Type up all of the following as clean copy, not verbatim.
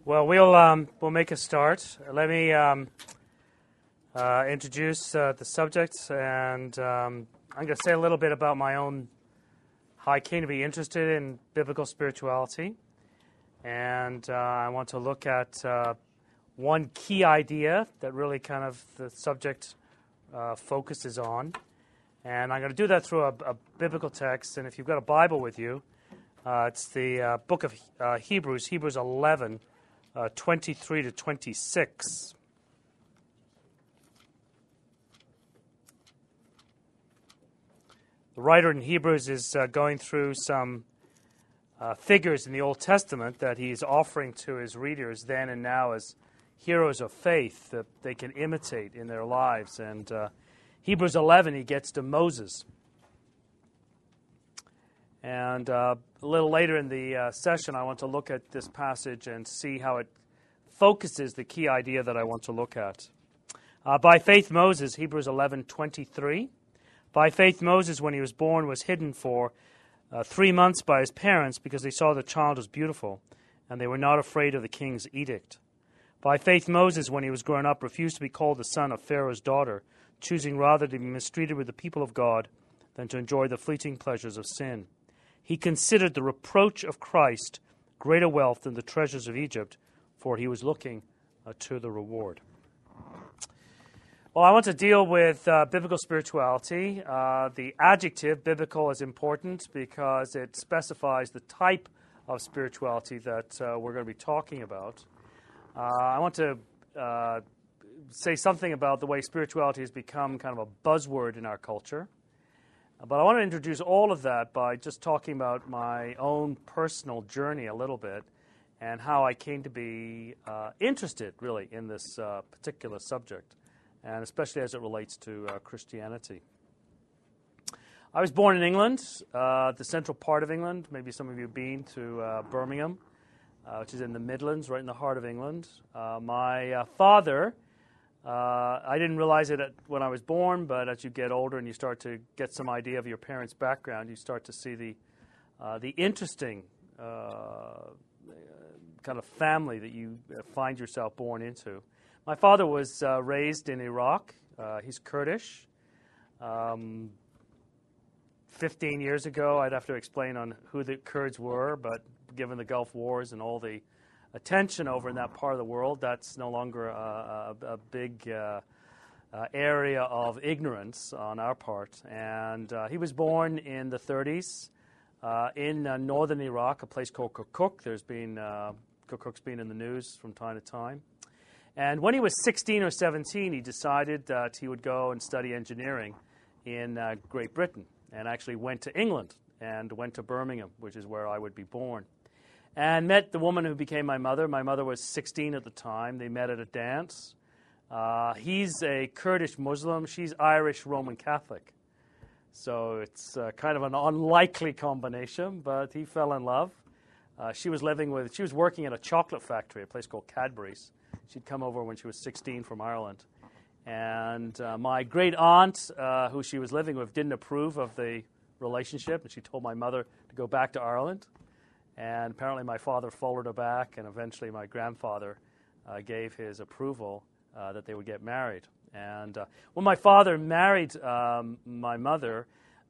Well, we'll make a start. Let me introduce the subject, and I'm going to say a little bit about my own, how I came to be interested in biblical spirituality, and I want to look at one key idea that really kind of the subject focuses on, and I'm going to do that through a biblical text. And if you've got a Bible with you, it's the book of Hebrews 11. 23 to 26. The writer in Hebrews is going through some figures in the Old Testament that he's offering to his readers then and now as heroes of faith that they can imitate in their lives. And Hebrews 11, he gets to Moses. And a little later in the session, I want to look at this passage and see how it focuses the key idea that I want to look at. By faith, Moses, Hebrews 11:23. By faith, Moses, when he was born, was hidden for 3 months by his parents because they saw the child was beautiful, and they were not afraid of the king's edict. By faith, Moses, when he was grown up, refused to be called the son of Pharaoh's daughter, choosing rather to be mistreated with the people of God than to enjoy the fleeting pleasures of sin. He considered the reproach of Christ greater wealth than the treasures of Egypt, for he was looking to the reward. Well, I want to deal with biblical spirituality. The adjective biblical is important because it specifies the type of spirituality that we're going to be talking about. I want to say something about the way spirituality has become kind of a buzzword in our culture. But I want to introduce all of that by just talking about my own personal journey a little bit and how I came to be interested, really, in this particular subject, and especially as it relates to Christianity. I was born in England, the central part of England. Maybe some of you have been to Birmingham, which is in the Midlands, right in the heart of England. My father... I didn't realize it when I was born, but as you get older and you start to get some idea of your parents' background, you start to see the interesting kind of family that you find yourself born into. My father was raised in Iraq. He's Kurdish. 15 years ago, I'd have to explain on who the Kurds were, but given the Gulf Wars and all the attention over in that part of the world, that's no longer a big area of ignorance on our part. And he was born in the 30s in northern Iraq, a place called Kirkuk. Kirkuk's been in the news from time to time. And when he was 16 or 17, he decided that he would go and study engineering in Great Britain, and actually went to England and went to Birmingham, which is where I would be born. And met the woman who became my mother. My mother was 16 at the time. They met at a dance. He's a Kurdish Muslim. She's Irish Roman Catholic. So it's kind of an unlikely combination, but he fell in love. She was working at a chocolate factory, a place called Cadbury's. She'd come over when she was 16 from Ireland. And my great aunt, who she was living with, didn't approve of the relationship, and she told my mother to go back to Ireland. And apparently my father followed her back, and eventually my grandfather gave his approval that they would get married. And when my father married my mother,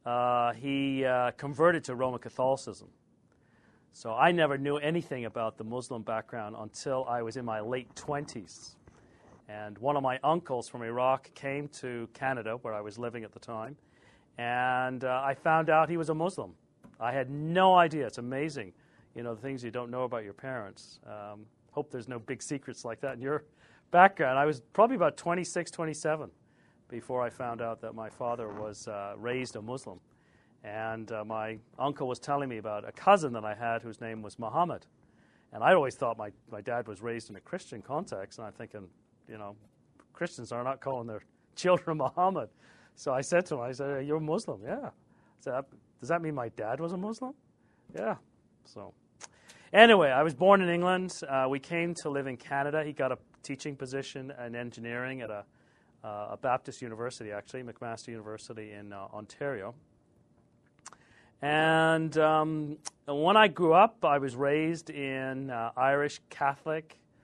he converted to Roman Catholicism. So I never knew anything about the Muslim background until I was in my late 20s. And one of my uncles from Iraq came to Canada, where I was living at the time, and I found out he was a Muslim. I had no idea. It's amazing. You know, the things you don't know about your parents. Hope there's no big secrets like that in your background. I was probably about 26, 27 before I found out that my father was raised a Muslim. And my uncle was telling me about a cousin that I had whose name was Muhammad. And I always thought my dad was raised in a Christian context, and I'm thinking, you know, Christians are not calling their children Muhammad. So I said to him, you're a Muslim? Yeah. I said, does that mean my dad was a Muslim? Yeah. So anyway, I was born in England. We came to live in Canada. He got a teaching position in engineering at a Baptist university, actually, McMaster University in Ontario. And when I grew up, I was raised in Irish Catholic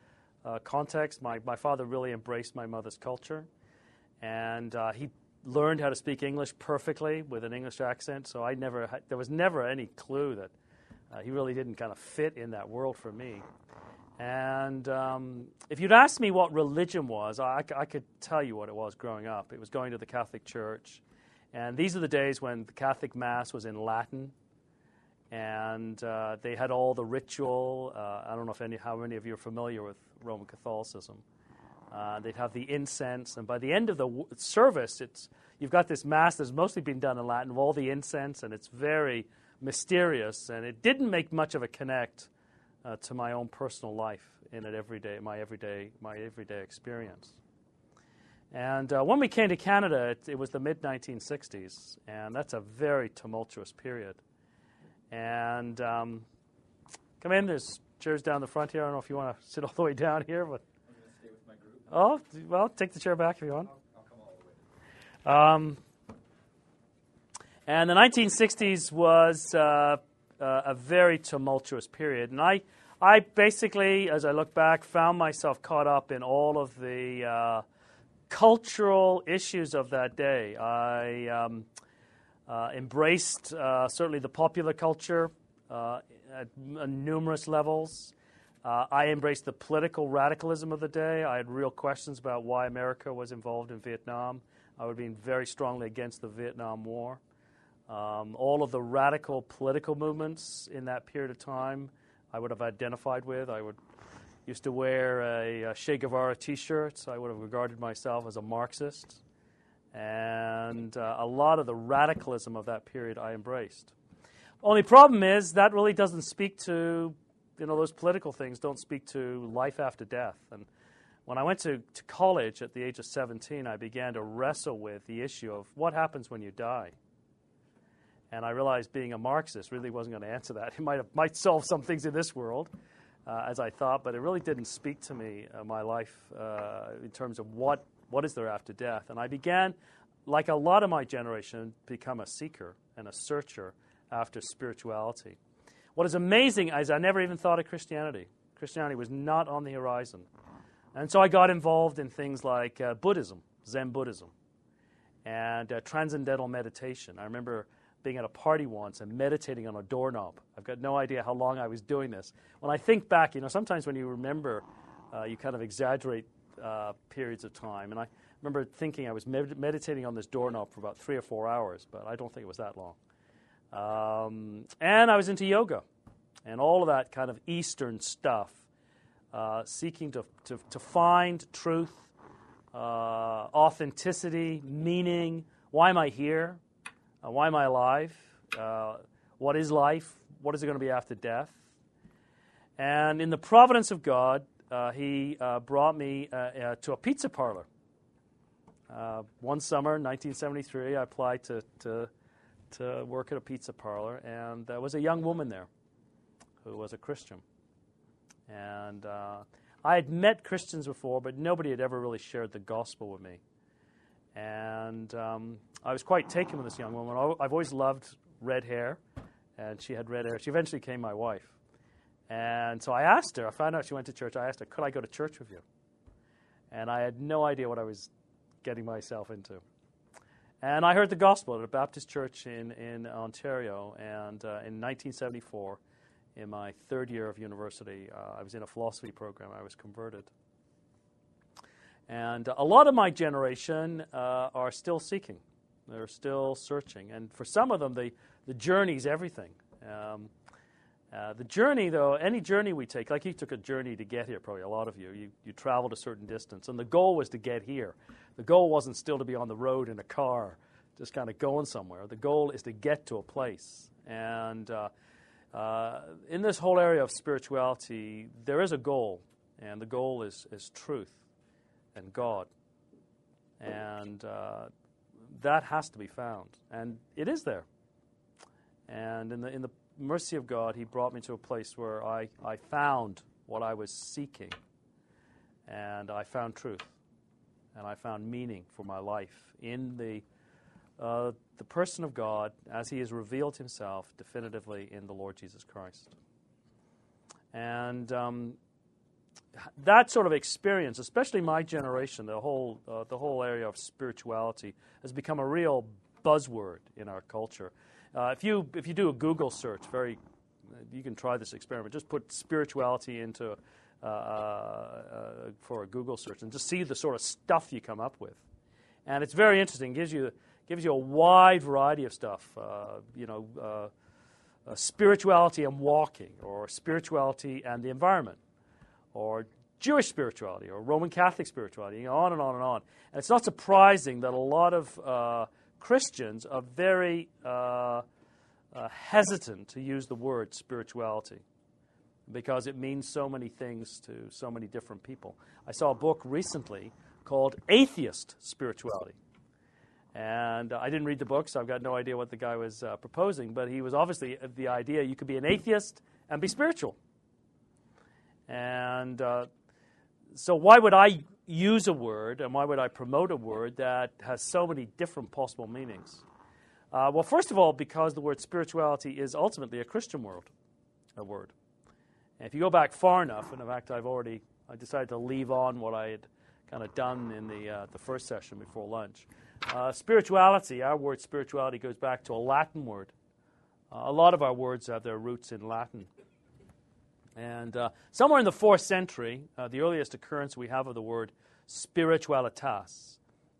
context. My father really embraced my mother's culture, and he learned how to speak English perfectly with an English accent. So there was never any clue that he really didn't kind of fit in that world for me. And if you'd asked me what religion was, I could tell you what it was growing up. It was going to the Catholic Church. And these are the days when the Catholic Mass was in Latin. And they had all the ritual. I don't know how many of you are familiar with Roman Catholicism. They'd have the incense. And by the end of the service, you've got this Mass that's mostly been done in Latin, with all the incense, and it's very mysterious. And it didn't make much of a connect to my own personal life in it my everyday experience. And when we came to Canada, it was the mid-1960s, and that's a very tumultuous period. And come in, there's chairs down the front here. I don't know if you want to sit all the way down here, but I'm going to stay with my group. oh, well, take the chair back if you want. I'll come all the way. And the 1960s was a very tumultuous period. And I basically, as I look back, found myself caught up in all of the cultural issues of that day. I embraced certainly the popular culture at numerous levels. I embraced the political radicalism of the day. I had real questions about why America was involved in Vietnam. I would have been very strongly against the Vietnam War. All of the radical political movements in that period of time I would have identified with. I used to wear a Che Guevara T-shirt, so I would have regarded myself as a Marxist. And a lot of the radicalism of that period I embraced. Only problem is that really doesn't speak to, those political things don't speak to life after death. And when I went to college at the age of 17, I began to wrestle with the issue of what happens when you die. And I realized being a Marxist really wasn't going to answer that. It might solve some things in this world, as I thought, but it really didn't speak to me, my life, in terms of what is there after death. And I began, like a lot of my generation, to become a seeker and a searcher after spirituality. What is amazing is I never even thought of Christianity. Christianity was not on the horizon. And so I got involved in things like Buddhism, Zen Buddhism, and transcendental meditation. I remember being at a party once and meditating on a doorknob. I've got no idea how long I was doing this. When I think back, sometimes when you remember, you kind of exaggerate periods of time. And I remember thinking I was meditating on this doorknob for about 3 or 4 hours, but I don't think it was that long. And I was into yoga and all of that kind of Eastern stuff, seeking to find truth, authenticity, meaning. Why am I here? Why am I alive? What is life? What is it going to be after death? And in the providence of God, he brought me to a pizza parlor. One summer, 1973, I applied to work at a pizza parlor, and there was a young woman there who was a Christian. And I had met Christians before, but nobody had ever really shared the gospel with me. And I was quite taken with this young woman. I've always loved red hair, and she had red hair. She eventually became my wife. And so I asked her, I found out she went to church, I asked her, could I go to church with you? And I had no idea what I was getting myself into. And I heard the gospel at a Baptist church in Ontario, and in 1974, in my third year of university, I was in a philosophy program. I was converted. And a lot of my generation are still seeking. They're still searching. And for some of them, the journey is everything. The journey, though, any journey we take, like you took a journey to get here, probably a lot of you traveled a certain distance, and the goal was to get here. The goal wasn't still to be on the road in a car, just kind of going somewhere. The goal is to get to a place. And in this whole area of spirituality, there is a goal, and the goal is truth and God. And that has to be found. And it is there. And in the mercy of God, he brought me to a place where I found what I was seeking. And I found truth. And I found meaning for my life in the person of God as he has revealed himself definitively in the Lord Jesus Christ. And that sort of experience, especially my generation, the whole area of spirituality has become a real buzzword in our culture. If you do a Google search, you can try this experiment. Just put spirituality into for a Google search and just see the sort of stuff you come up with. And it's very interesting. Gives you a wide variety of stuff. Spirituality and walking, or spirituality and the environment, or Jewish spirituality, or Roman Catholic spirituality, on and on and on. And it's not surprising that a lot of Christians are very hesitant to use the word spirituality because it means so many things to so many different people. I saw a book recently called Atheist Spirituality. And I didn't read the book, so I've got no idea what the guy was proposing, but he was obviously of the idea you could be an atheist and be spiritual. And so why would I use a word, and why would I promote a word that has so many different possible meanings? Well, first of all, because the word spirituality is ultimately a Christian word. And if you go back far enough, and in fact I decided to leave on what I had kind of done in the first session before lunch. Spirituality, our word spirituality goes back to a Latin word. A lot of our words have their roots in Latin. And somewhere in the 4th century, the earliest occurrence we have of the word spiritualitas,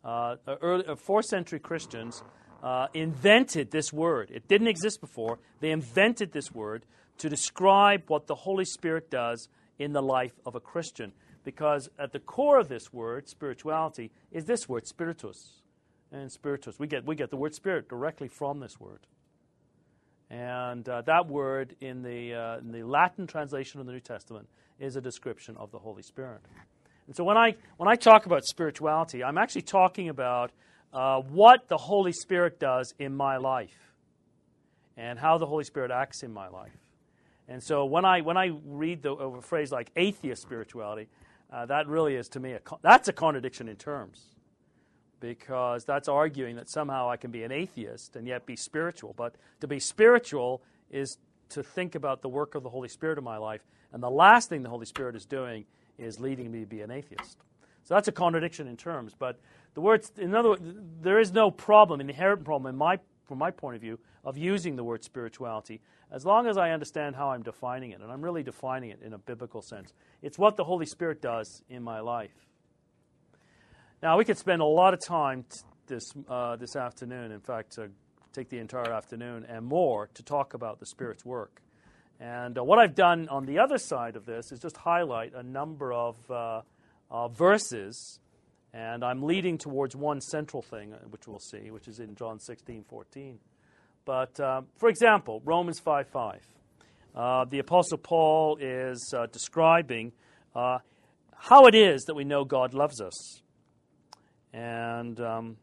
4th century Christians invented this word. It didn't exist before. They invented this word to describe what the Holy Spirit does in the life of a Christian. Because at the core of this word, spirituality, is this word, spiritus. And spiritus, we get the word spirit directly from this word. And that word in the Latin translation of the New Testament is a description of the Holy Spirit. And so when I talk about spirituality, I'm actually talking about what the Holy Spirit does in my life and how the Holy Spirit acts in my life. And so when I read a phrase like atheist spirituality, that really is to me that's a contradiction in terms. Because that's arguing that somehow I can be an atheist and yet be spiritual. But to be spiritual is to think about the work of the Holy Spirit in my life. And the last thing the Holy Spirit is doing is leading me to be an atheist. So that's a contradiction in terms. But the words, in other words, there is no problem, an inherent problem from my point of view, of using the word spirituality, as long as I understand how I'm defining it. And I'm really defining it in a biblical sense. It's what the Holy Spirit does in my life. Now, we could spend a lot of time this afternoon, in fact, take the entire afternoon and more to talk about the Spirit's work. And what I've done on the other side of this is just highlight a number of verses, and I'm leading towards one central thing, which we'll see, which is in John 16:14. But, for example, Romans 5:5. The Apostle Paul is describing how it is that we know God loves us. And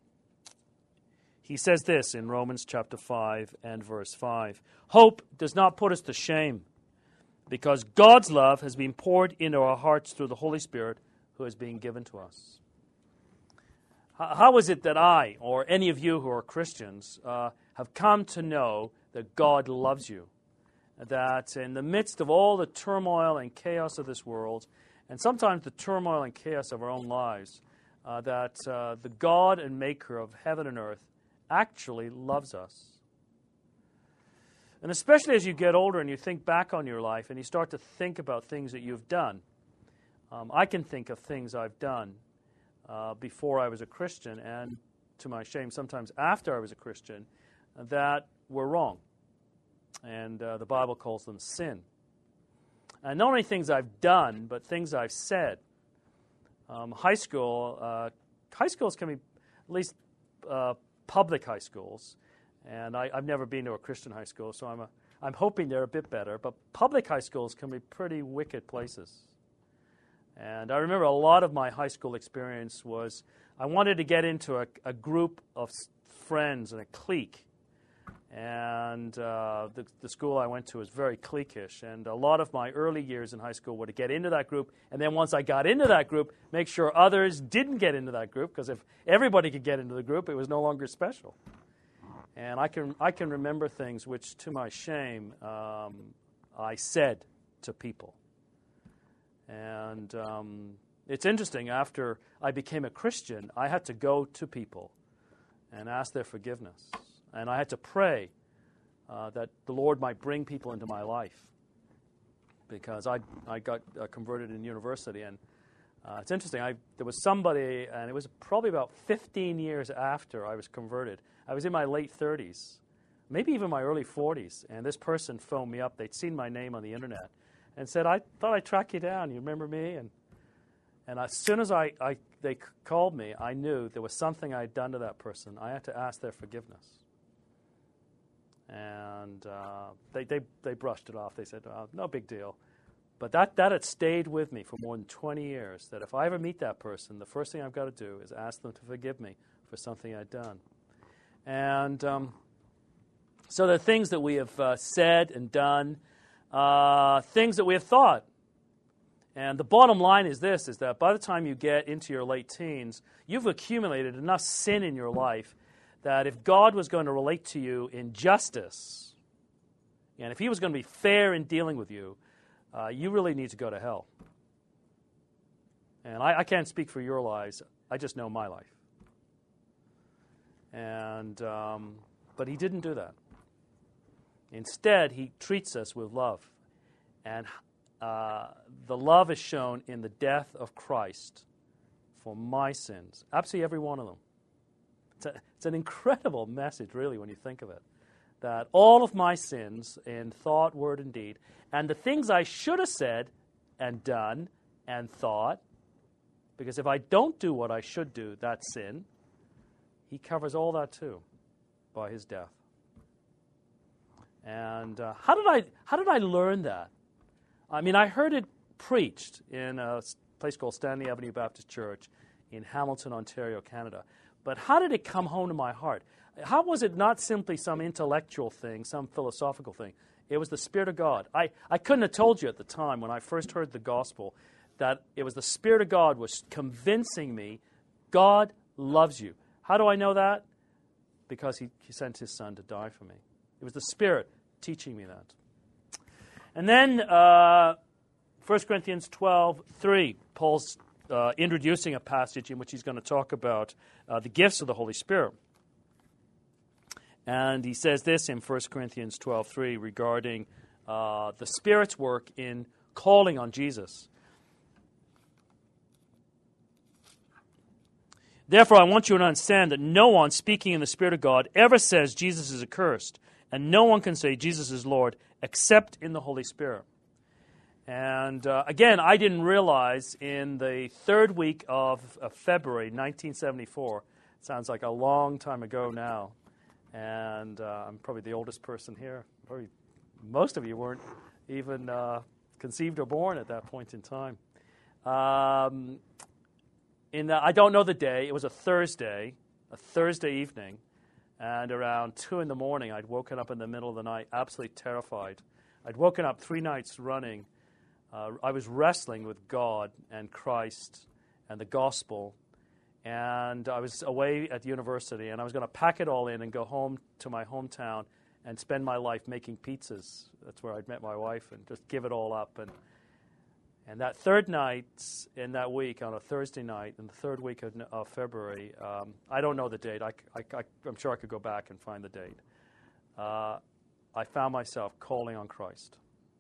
he says this in Romans chapter 5 and verse 5. Hope does not put us to shame, because God's love has been poured into our hearts through the Holy Spirit who has been given to us. How is it that I, or any of you who are Christians, have come to know that God loves you? That in the midst of all the turmoil and chaos of this world, and sometimes the turmoil and chaos of our own lives, that the God and maker of heaven and earth actually loves us. And especially as you get older and you think back on your life and you start to think about things that you've done. I can think of things I've done before I was a Christian, and to my shame, sometimes after I was a Christian, that were wrong. And the Bible calls them sin. And not only things I've done, but things I've said. High schools can be, at least public high schools, and I've never been to a Christian high school, so I'm hoping they're a bit better, but public high schools can be pretty wicked places. And I remember a lot of my high school experience was I wanted to get into a group of friends and a clique. And the school I went to was very cliquish. And a lot of my early years in high school were to get into that group. And then once I got into that group, make sure others didn't get into that group. Because if everybody could get into the group, it was no longer special. And I can remember things which, to my shame, I said to people. And it's interesting, after I became a Christian, I had to go to people and ask their forgiveness. And I had to pray that the Lord might bring people into my life, because I got converted in university. And it's interesting, there was somebody, and it was probably about 15 years after I was converted. I was in my late 30s, maybe even my early 40s, and this person phoned me up. They'd seen my name on the internet and said, "I thought I'd track you down. You remember me?" And as soon as they called me, I knew there was something I had done to that person. I had to ask their forgiveness. And they brushed it off. They said, "Oh, no big deal." But that had stayed with me for more than 20 years, that if I ever meet that person, the first thing I've got to do is ask them to forgive me for something I'd done. And so there are things that we have said and done, things that we have thought. And the bottom line is this, is that by the time you get into your late teens, you've accumulated enough sin in your life that if God was going to relate to you in justice, and if he was going to be fair in dealing with you, you really need to go to hell. And I can't speak for your lives. I just know my life. And but he didn't do that. Instead, he treats us with love. And the love is shown in the death of Christ for my sins. Absolutely every one of them. It's an incredible message, really, when you think of it. That all of my sins in thought, word, and deed, and the things I should have said and done and thought, because if I don't do what I should do, that's sin, he covers all that too by his death. And how did I learn that? I mean, I heard it preached in a place called Stanley Avenue Baptist Church in Hamilton, Ontario, Canada. But how did it come home to my heart? How was it not simply some intellectual thing, some philosophical thing? It was the Spirit of God. I couldn't have told you at the time when I first heard the gospel that it was the Spirit of God was convincing me God loves you. How do I know that? Because he sent his Son to die for me. It was the Spirit teaching me that. And then 1 Corinthians 12:3, Paul's introducing a passage in which he's going to talk about the gifts of the Holy Spirit. And he says this in 1 Corinthians 12:3 regarding the Spirit's work in calling on Jesus. Therefore, I want you to understand that no one speaking in the Spirit of God ever says Jesus is accursed, and no one can say Jesus is Lord except in the Holy Spirit. And again, I didn't realize in the third week of February 1974, sounds like a long time ago now, and I'm probably the oldest person here. Probably most of you weren't even conceived or born at that point in time. I don't know the day. It was a Thursday evening, and around 2 in the morning, I'd woken up in the middle of the night, absolutely terrified. I'd woken up 3 nights running. I was wrestling with God and Christ and the gospel, and I was away at university, and I was going to pack it all in and go home to my hometown and spend my life making pizzas. That's where I'd met my wife, and just give it all up. And that third night in that week, on a Thursday night, in the third week of February, I don't know the date. I'm sure I could go back and find the date. I found myself calling on Christ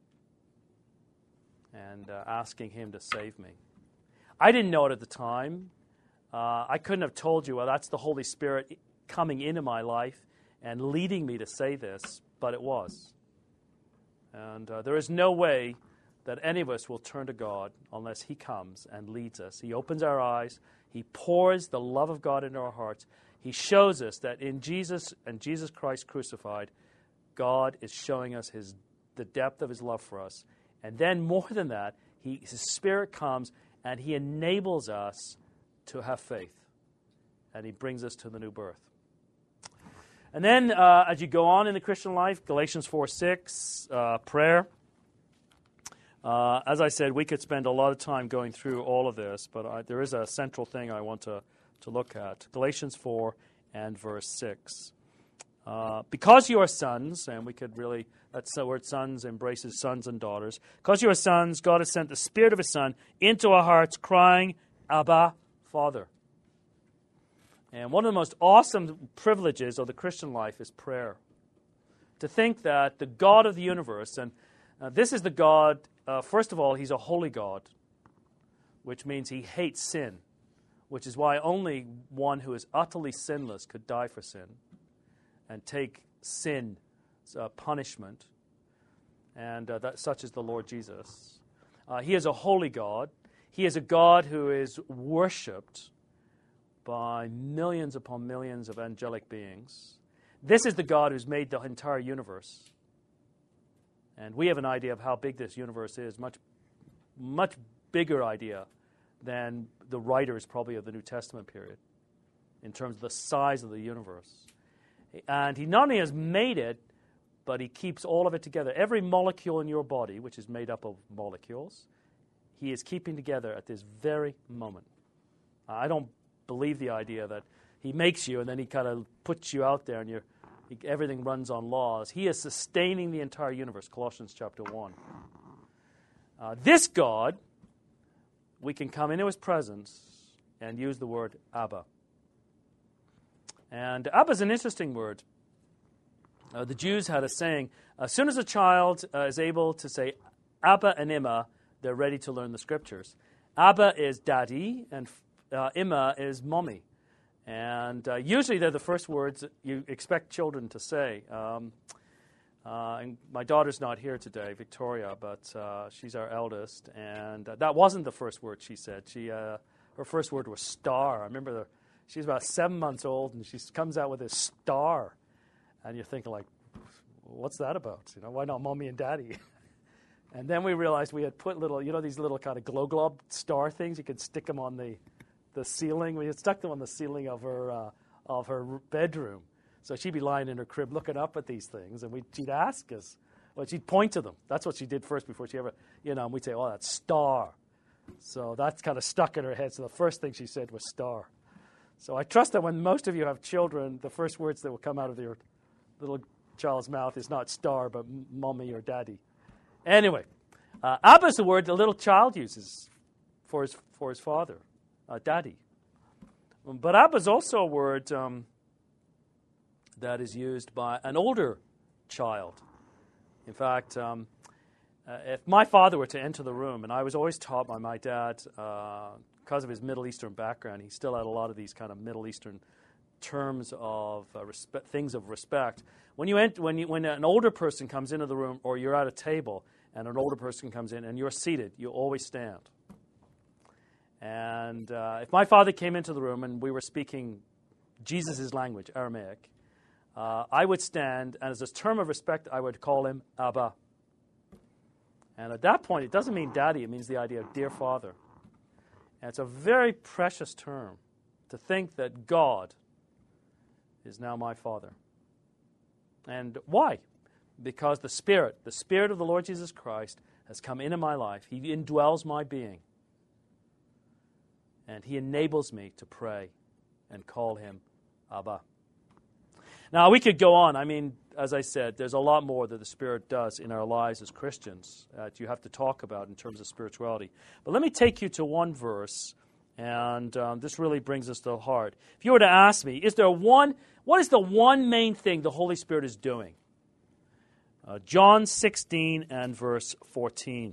and asking him to save me. I didn't know it at the time. I couldn't have told you, well, that's the Holy Spirit coming into my life and leading me to say this, but it was. And there is no way that any of us will turn to God unless he comes and leads us. He opens our eyes. He pours the love of God into our hearts. He shows us that in Jesus and Jesus Christ crucified, God is showing us the depth of his love for us. And then more than that, his Spirit comes and he enables us to have faith. And he brings us to the new birth. And then as you go on in the Christian life, Galatians 4:6, prayer. As I said, we could spend a lot of time going through all of this, but there is a central thing I want to look at. Galatians 4 and verse 6. Because you are sons, and we could really, that's the word sons embraces sons and daughters. Because you are sons, God has sent the Spirit of His Son into our hearts, crying, Abba, Father. And one of the most awesome privileges of the Christian life is prayer. To think that the God of the universe, and this is the God, first of all, He's a holy God, which means He hates sin, which is why only one who is utterly sinless could die for sin and take sin punishment, and such is the Lord Jesus. He is a holy God. He is a God who is worshipped by millions upon millions of angelic beings. This is the God who's made the entire universe. And we have an idea of how big this universe is, much bigger idea than the writers probably of the New Testament period in terms of the size of the universe. And He not only has made it, but He keeps all of it together. Every molecule in your body, which is made up of molecules, He is keeping together at this very moment. I don't believe the idea that He makes you and then He kind of puts you out there and everything runs on laws. He is sustaining the entire universe, Colossians chapter 1. This God, we can come into His presence and use the word Abba. And Abba is an interesting word. The Jews had a saying, as soon as a child is able to say Abba and Imma, they're ready to learn the Scriptures. Abba is daddy, and Imma is mommy. And usually they're the first words that you expect children to say. And my daughter's not here today, Victoria, but she's our eldest. And that wasn't the first word she said. Her first word was star. I remember she's about 7 months old, and she comes out with this star. And you're thinking, like, what's that about? Why not mommy and daddy? And then we realized we had put little, these little kind of glow globe star things. You could stick them on the ceiling. We had stuck them on the ceiling of her bedroom. So she'd be lying in her crib looking up at these things, and she'd ask us. Well, she'd point to them. That's what she did first before she ever, and we'd say, oh, that's star. So that's kind of stuck in her head. So the first thing she said was star. So I trust that when most of you have children, the first words that will come out of your little child's mouth is not star, but mommy or daddy. Anyway, Abba is the word the little child uses for his father, daddy. But Abba is also a word that is used by an older child. In fact, if my father were to enter the room, and I was always taught by my dad, because of his Middle Eastern background, he still had a lot of these kind of Middle Eastern terms of things of respect. When an older person comes into the room, or you're at a table and an older person comes in and you're seated, you always stand. And if my father came into the room and we were speaking Jesus' language, Aramaic, I would stand, and as a term of respect, I would call him Abba. And at that point, it doesn't mean daddy, it means the idea of dear father. And it's a very precious term to think that God is now my Father. And why? Because the Spirit of the Lord Jesus Christ has come into my life. He indwells my being. And He enables me to pray and call Him Abba. Now, we could go on. I mean, as I said, there's a lot more that the Spirit does in our lives as Christians that you have to talk about in terms of spirituality. But let me take you to one verse, and this really brings us to the heart. If you were to ask me, what is the one main thing the Holy Spirit is doing? John 16 and verse 14.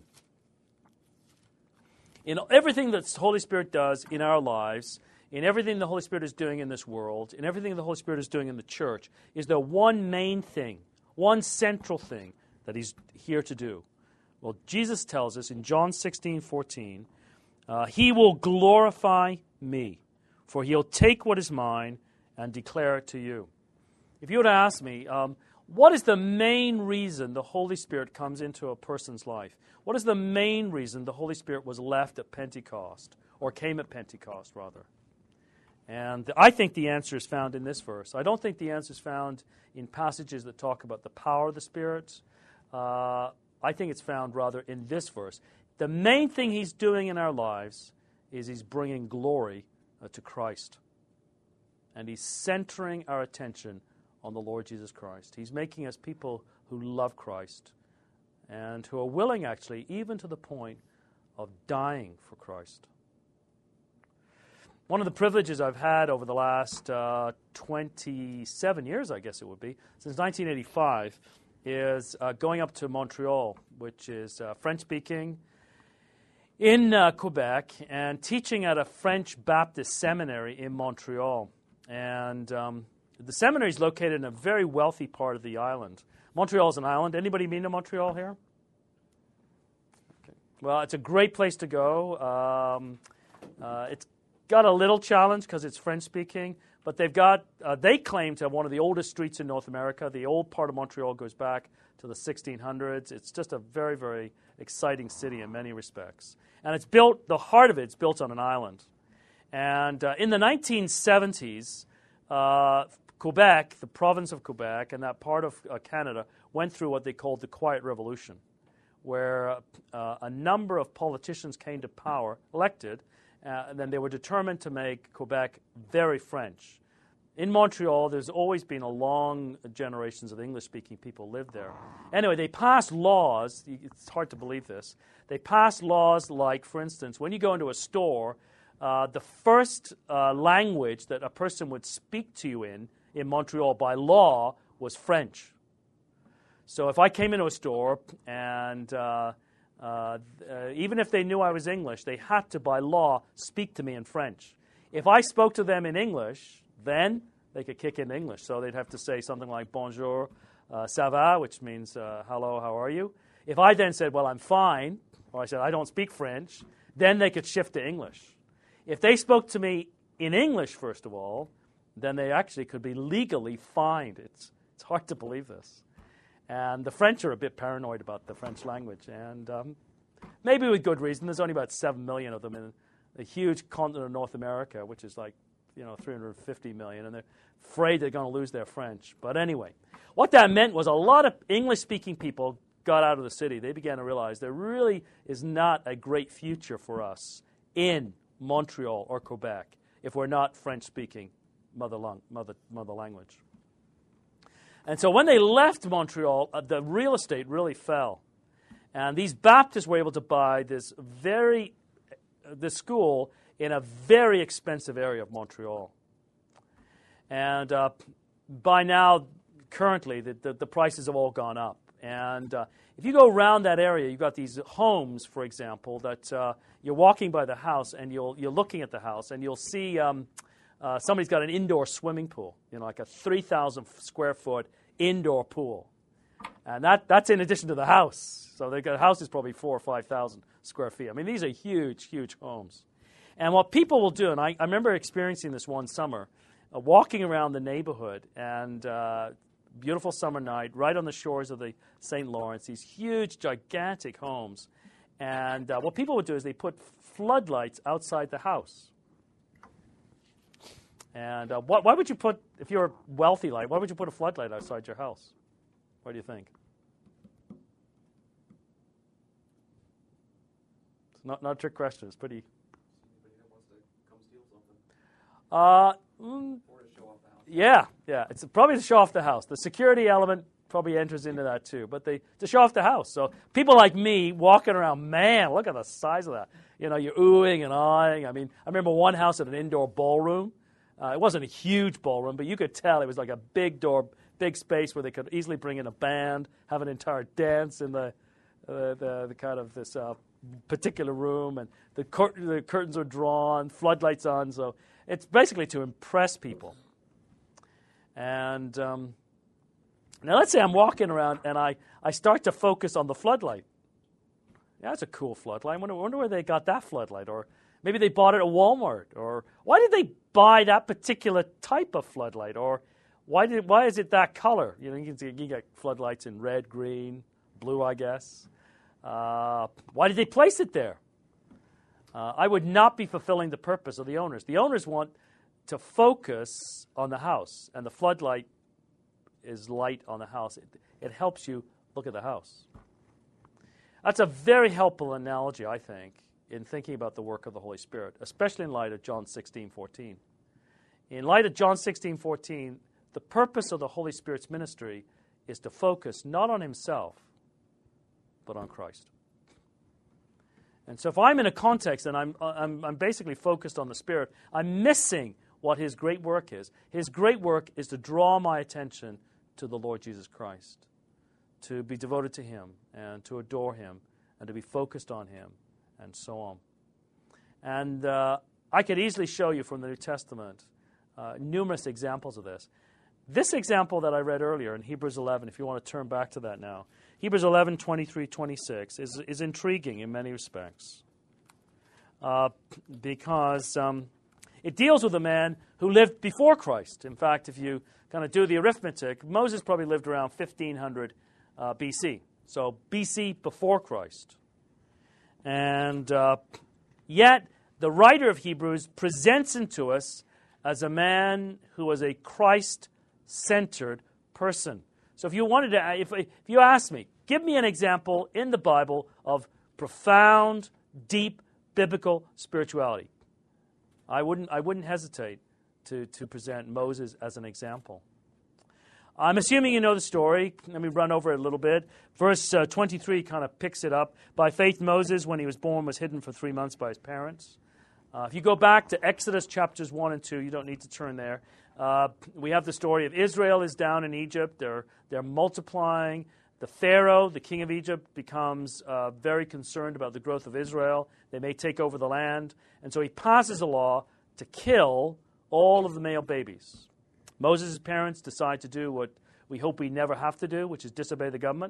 In everything that the Holy Spirit does in our lives, in everything the Holy Spirit is doing in this world, in everything the Holy Spirit is doing in the church, is there one main thing, one central thing that He's here to do? Well, Jesus tells us in John 16:14, He will glorify me, for He'll take what is mine and declare it to you. If you were to ask me, what is the main reason the Holy Spirit comes into a person's life? What is the main reason the Holy Spirit was left at Pentecost, or came at Pentecost, rather? And I think the answer is found in this verse. I don't think the answer is found in passages that talk about the power of the Spirit. I think it's found rather in this verse. The main thing He's doing in our lives is He's bringing glory to Christ. And He's centering our attention on the Lord Jesus Christ. He's making us people who love Christ and who are willing, actually, even to the point of dying for Christ. One of the privileges I've had over the last 27 years, I guess it would be, since 1985, is going up to Montreal, which is French-speaking, in Quebec, and teaching at a French Baptist seminary in Montreal. And the seminary is located in a very wealthy part of the island. Montreal is an island. Anybody been to Montreal here? Okay. Well, it's a great place to go. It's got a little challenge because it's French-speaking, but they claim to have one of the oldest streets in North America. The old part of Montreal goes back to the 1600s. It's just a very, very exciting city in many respects. And the heart of it's built on an island. And in the 1970s, Quebec, the province of Quebec, and that part of Canada went through what they called the Quiet Revolution, where a number of politicians came to power, elected, and then they were determined to make Quebec very French. In Montreal, there's always been a long generations of English-speaking people live there. Anyway, they passed laws. It's hard to believe this. They passed laws like, for instance, when you go into a store, the first language that a person would speak to you in Montreal by law was French. So if I came into a store and even if they knew I was English, they had to, by law, speak to me in French. If I spoke to them in English, then they could kick in English. So they'd have to say something like, bonjour, ça va, which means, hello, how are you? If I then said, well, I'm fine, or I said, I don't speak French, then they could shift to English. If they spoke to me in English, first of all, then they actually could be legally fined. It's hard to believe this. And the French are a bit paranoid about the French language, and maybe with good reason. There's only about 7 million of them in a huge continent of North America, which is like 350 million, and they're afraid they're going to lose their French. But anyway, what that meant was a lot of English-speaking people got out of the city. They began to realize there really is not a great future for us in Montreal or Quebec if we're not French-speaking mother language. And so when they left Montreal, the real estate really fell. And these Baptists were able to buy this school in a very expensive area of Montreal. And by now, currently, the prices have all gone up. And if you go around that area, you've got these homes, for example, that you're walking by the house and you're looking at the house and you'll see somebody's got an indoor swimming pool, like a 3,000 square foot indoor pool. And that's in addition to the house. So the house is probably 4,000 or 5,000 square feet. I mean, these are huge, huge homes. And what people will do, and I remember experiencing this one summer, walking around the neighborhood, and beautiful summer night, right on the shores of the St. Lawrence, these huge, gigantic homes. And what people would do is they put floodlights outside the house. And why would you put, if you're wealthy, why would you put a floodlight outside your house? What do you think? It's not a trick question. It's pretty... Anybody that wants to come steal something? Or to show off the house? Yeah. It's probably to show off the house. The security element probably enters into that too, but to show off the house. So people like me walking around, man, look at the size of that. You're oohing and ahhing. I mean, I remember one house at an indoor ballroom. It wasn't a huge ballroom, but you could tell it was like a big space where they could easily bring in a band, have an entire dance in the kind of this particular room, and the curtains are drawn, floodlights on. So it's basically to impress people. And now let's say I'm walking around and I start to focus on the floodlight. Yeah, that's a cool floodlight. I wonder where they got that floodlight, or maybe they bought it at Walmart, or why did they buy that particular type of floodlight, or why is it that color? You get floodlights in red, green, blue, I guess. Why did they place it there? I would not be fulfilling the purpose of the owners. The owners want to focus on the house, and the floodlight is light on the house. It helps you look at the house. That's a very helpful analogy, I think, in thinking about the work of the Holy Spirit, especially in light of John 16:14. In light of John 16:14, the purpose of the Holy Spirit's ministry is to focus not on himself, but on Christ. And so if I'm in a context and I'm basically focused on the Spirit, I'm missing what his great work is. His great work is to draw my attention to the Lord Jesus Christ, to be devoted to him and to adore him and to be focused on him and so on. And I could easily show you from the New Testament numerous examples of this. This example that I read earlier in Hebrews 11, if you want to turn back to that now, Hebrews 11, 23, 26 is intriguing in many respects because it deals with a man who lived before Christ. In fact, if you kind of do the arithmetic, Moses probably lived around 1500 BC. So BC before Christ. And yet the writer of Hebrews presents him to us as a man who was a Christ-centered person. So if you wanted to, if you asked me, give me an example in the Bible of profound, deep, biblical spirituality, I wouldn't hesitate to present Moses as an example. I'm assuming you know the story. Let me run over it a little bit. Verse 23 kind of picks it up. By faith, Moses, when he was born, was hidden for 3 months by his parents. If you go back to Exodus chapters 1 and 2, you don't need to turn there. We have the story of Israel is down in Egypt. They're multiplying. The Pharaoh, the king of Egypt, becomes very concerned about the growth of Israel. They may take over the land. And so he passes a law to kill all of the male babies. Moses' parents decide to do what we hope we never have to do, which is disobey the government.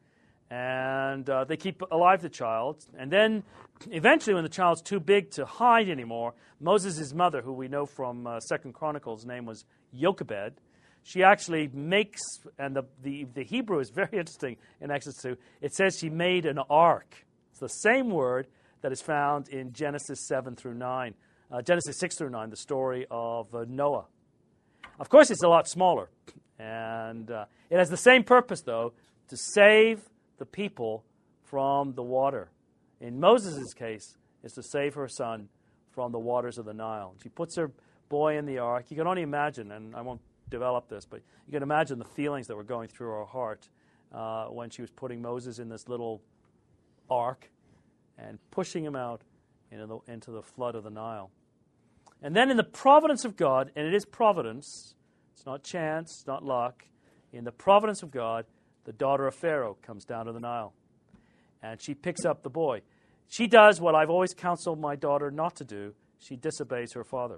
And they keep alive the child. And then eventually when the child's too big to hide anymore, Moses' mother, who we know from 2 Chronicles, name was Jochebed, she actually makes, and the Hebrew is very interesting in Exodus 2, it says she made an ark. It's the same word that is found in Genesis 7 through 9. Genesis 6 through 9, the story of Noah. Of course, it's a lot smaller. And it has the same purpose, though, to save the people from the water. In Moses' case, it's to save her son from the waters of the Nile. She puts her boy in the ark. You can only imagine, and I won't develop this, but you can imagine the feelings that were going through her heart when she was putting Moses in this little ark and pushing him out into the flood of the Nile. And then in the providence of God, and it is providence, it's not chance, it's not luck, in the providence of God, the daughter of Pharaoh comes down to the Nile. And she picks up the boy. She does what I've always counseled my daughter not to do. She disobeys her father.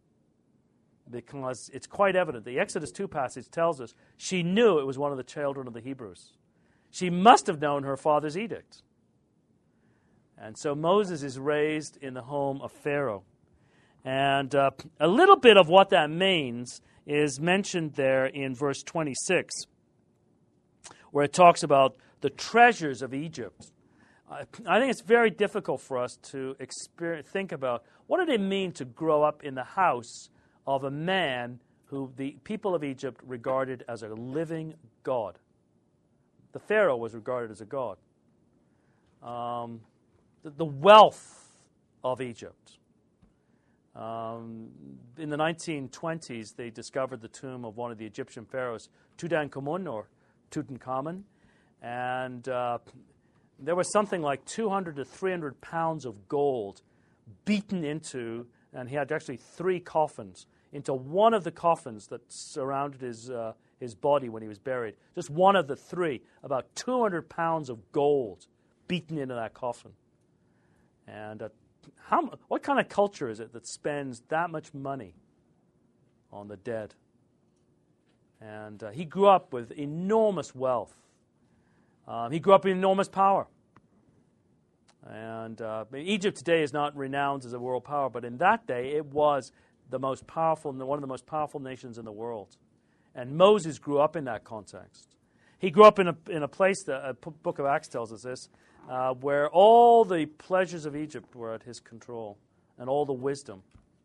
Because it's quite evident. The Exodus 2 passage tells us she knew it was one of the children of the Hebrews. She must have known her father's edict. And so Moses is raised in the home of Pharaoh. And a little bit of what that means is mentioned there in verse 26, where it talks about the treasures of Egypt. I think it's very difficult for us to think about what did it mean to grow up in the house of a man who the people of Egypt regarded as a living god. The Pharaoh was regarded as a god. The wealth of Egypt. In the 1920s, they discovered the tomb of one of the Egyptian pharaohs, Tutankhamun, or Tutankhamun, and there was something like 200 to 300 pounds of gold beaten into, and he had actually 3 coffins, into one of the coffins that surrounded his body when he was buried. Just one of the 3, about 200 pounds of gold beaten into that coffin. And what kind of culture is it that spends that much money on the dead? And he grew up with enormous wealth. He grew up in enormous power. And Egypt today is not renowned as a world power, but in that day it was the most powerful, one of the most powerful nations in the world. And Moses grew up in that context. He grew up in a place, the book of Acts tells us this, where all the pleasures of Egypt were at his control, and all the wisdom.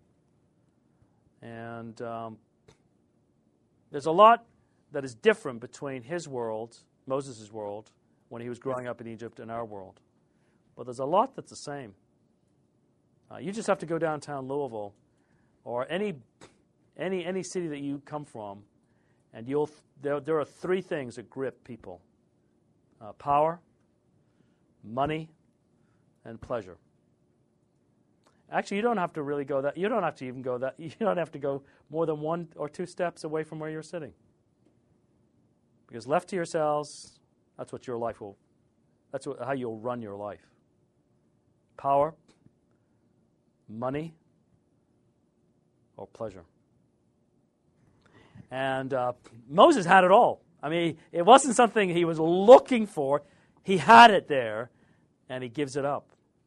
And there's a lot that is different between his world, Moses' world, when he was growing up in Egypt, and our world. But there's a lot that's the same. You just have to go downtown Louisville, or any city that you come from, And there are three things that grip people: power, money, and pleasure. Actually, you don't have to really go that. You don't have to even go that. You don't have to go more than 1 or 2 steps away from where you're sitting. Because left to yourselves, that's what your life will. That's how you'll run your life. Power, money, or pleasure. And Moses had it all. I mean, it wasn't something he was looking for. He had it there, and he gives it up.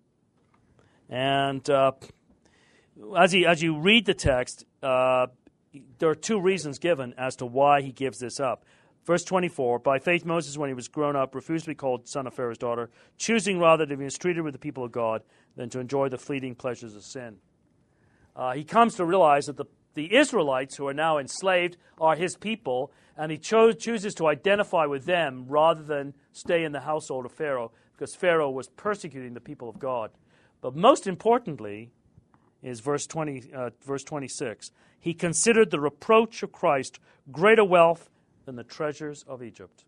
And as you read the text, there are 2 reasons given as to why he gives this up. Verse 24, by faith Moses, when he was grown up, refused to be called son of Pharaoh's daughter, choosing rather to be mistreated with the people of God than to enjoy the fleeting pleasures of sin. He comes to realize that the Israelites, who are now enslaved, are his people, and he chooses to identify with them rather than stay in the household of Pharaoh, because Pharaoh was persecuting the people of God. But most importantly is verse 26. He considered the reproach of Christ greater wealth than the treasures of Egypt.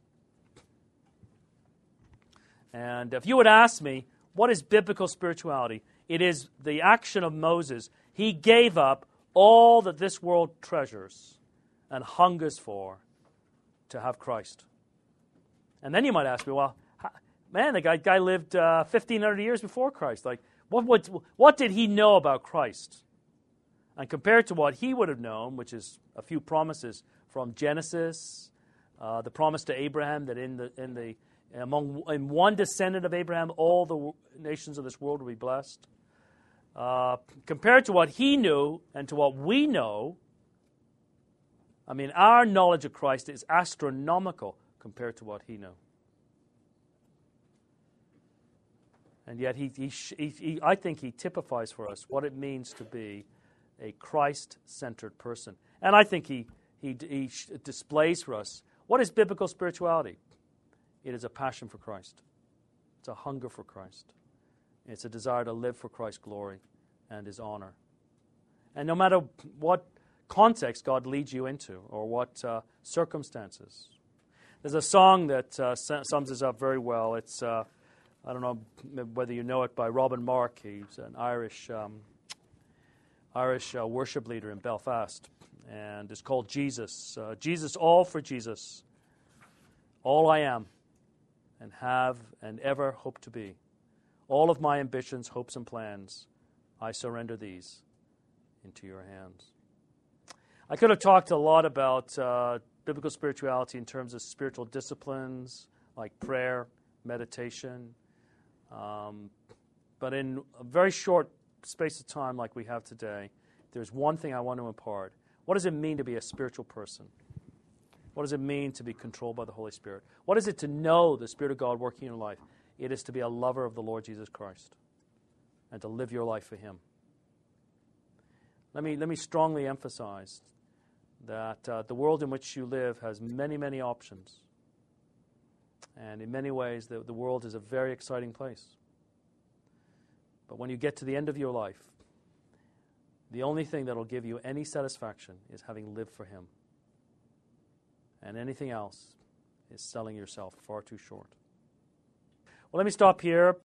And if you would ask me, what is biblical spirituality? It is the action of Moses. He gave up all that this world treasures and hungers for to have Christ. And then you might ask me, well, man, the guy lived 1,500 years before Christ. Like, what did he know about Christ? And compared to what he would have known, which is a few promises from Genesis, the promise to Abraham that in one descendant of Abraham, all the nations of this world will be blessed. Compared to what he knew and to what we know, I mean, our knowledge of Christ is astronomical compared to what he knew. And yet, I think he typifies for us what it means to be a Christ-centered person. And I think he displays for us what is biblical spirituality. It is a passion for Christ. It's a hunger for Christ. It's a desire to live for Christ's glory and his honor. And no matter what context God leads you into or what circumstances. There's a song that sums this up very well. It's I don't know whether you know it, by Robin Mark. He's an Irish worship leader in Belfast, and it's called Jesus. Jesus, all for Jesus, all I am and have and ever hope to be. All of my ambitions, hopes, and plans, I surrender these into your hands. I could have talked a lot about biblical spirituality in terms of spiritual disciplines like prayer, meditation. But in a very short space of time like we have today, there's one thing I want to impart. What does it mean to be a spiritual person? What does it mean to be controlled by the Holy Spirit? What is it to know the Spirit of God working in your life? It is to be a lover of the Lord Jesus Christ and to live your life for him. Let me strongly emphasize that the world in which you live has many, many options. And in many ways, the world is a very exciting place. But when you get to the end of your life, the only thing that will give you any satisfaction is having lived for him. And anything else is selling yourself far too short. Well, let me stop here.